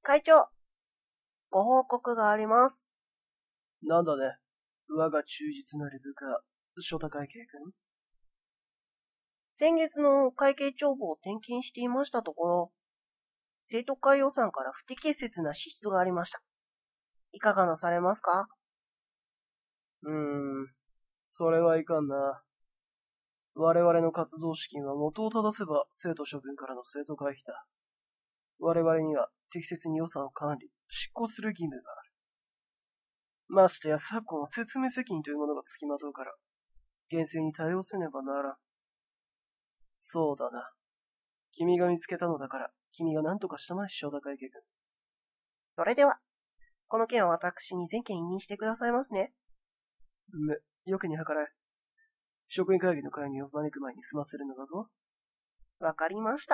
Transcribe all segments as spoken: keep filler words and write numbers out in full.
会長、ご報告があります。 なんだね。我が忠実なる部下、初太会計君。 先月の会計帳簿を点検していましたところ、生徒会予算から不適切な支出がありました。いかがなされますか？ うーん、それはいかんな。我々の活動資金は元を正せば生徒諸君からの生徒会費だ。我々には適切に予算を管理、執行する義務がある。ましてや昨今は説明責任というものがつきまとうから、厳正に対応せねばならん。そうだな。君が見つけたのだから、君が何とかしたまえ、翔太会計君。 それでは、この件は私に全件委任してくださいますね。 め、よくに計らえ。職員会議の会議を招く前に済ませるのだぞ。 わかりました。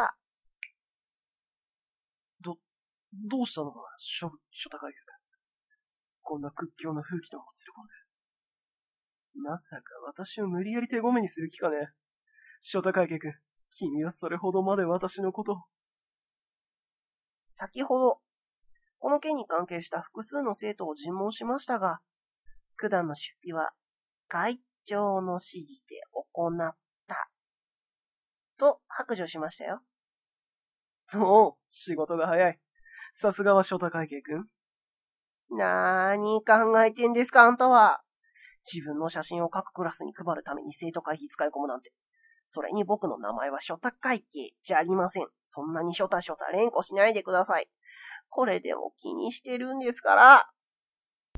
ど、どうしたのかな、諸、諸太会計君。こんな屈強な風紀のもつれ込んで。まさか私を無理やり手ごめにする気かね。諸太会計君、君はそれほどまで私のことを。 先ほど、この件に関係した複数の生徒を尋問しましたが、九段の出費は会長の指示で行った。と白状しましたよ。 おう、仕事が早い。さすがは諸太会計君。 なーに考えてんですか、あんたは。自分の写真を各クラスに配るために生徒会費使い込むなんて。それに僕の名前は諸太会計じゃありません。そんなに諸太諸太連呼しないでください。これでも気にしてるんですから。